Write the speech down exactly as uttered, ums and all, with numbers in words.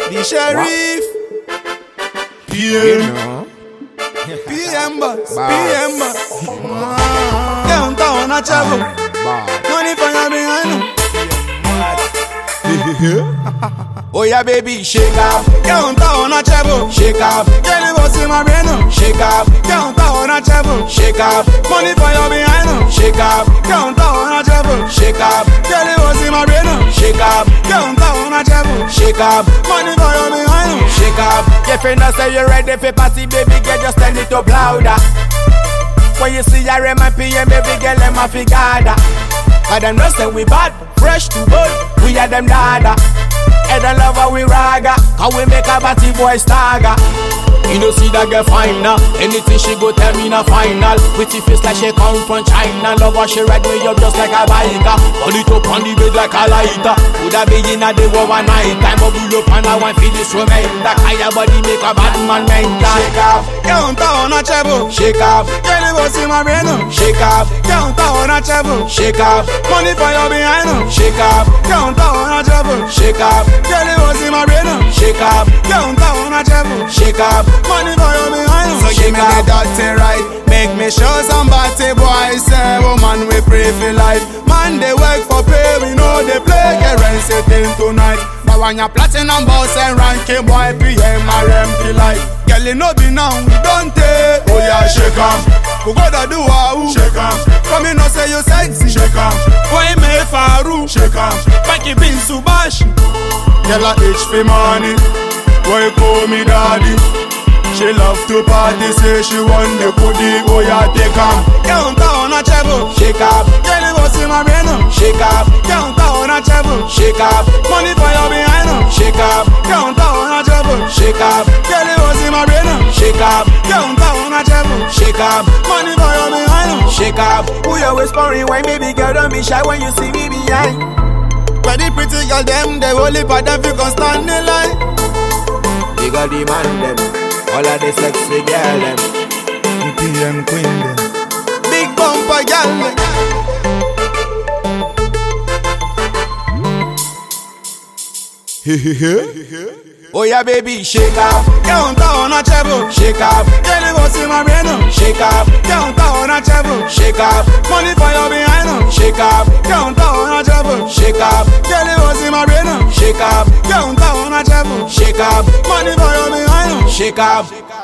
The sheriff. P M. P M boss. P M boss. Downtown a travel. Money for your behind. Oh yeah, baby, shake up. Downtown a travel. Shake up. Girl, you was in my brain. Shake up. Downtown a travel. Shake up. Money for your behind. Shake up. Downtown a travel. Shake up. Girl, you was in my brain. Shake up. Downtown a travel. Shake up. Money for your behind. Shake up. If you know say you ready for party, baby, girl, just stand it up louder. When you see your M P M, baby girl, them a figada. And them know say we bad, fresh to good. We are them dada. And the lover we raga, cause we make a batty boy stagger. You know see that girl fine now. Anything she go tell me in a final. Pretty face like she come from China. Love how she ride me up just like a biker. Hold it up on the bed like a lighter. Would have been in a day overnight. Time bubble up and I want feel this woman. That higher body make a bad man mental. Shake up, downtown a treble. Shake up, girl you was in my brain. Shake up, downtown a treble. Shake up, money for your behind. Shake up, downtown a treble. Shake up, girl you was in my brain. Shake up, downtown a treble. Shake up. Money for you behind. So give me the dirty right. Make me show some body boys. Say woman we pray for life. Man they work for pay. We know they play. Get rent setting tonight. But when you're platinum boss and ranking boy P M R M P life. Girl you know be now we don't take. Oh yeah shake em. We gotta do a who. Shake em. Come in no say you sexy. Shake em. Boy me faru. Shake em. Paki bin subashi. Girl a itch for money. Boy call me daddy. She love to party, say she want the goodie, oh yeah, take em. Downtown a treble, shake up. Girl, you was in my brain, shake up. Downtown a treble, shake up. Money for your behind, shake up. Downtown a treble, shake up. Girl, you was in my brain, shake up. Downtown a treble, shake up. Money for your behind, shake up. Who you whispering? Why baby girl don't be shy when you see me behind? Where the pretty girl them, they only for them you can stand in line. They got the man them. All of the sexy girl them. The P M queen them. Big bumper girl them. Oh yeah baby, shake up. Downtown a treble. Shake up. Girl you was in my brain. Shake up. Downtown a treble. Shake up. Money for your behind. Shake up. Downtown a treble. Shake up. Girl you was in my brain. Shake up. Downtown a treble. Shake up. Money for your behind. Shake up.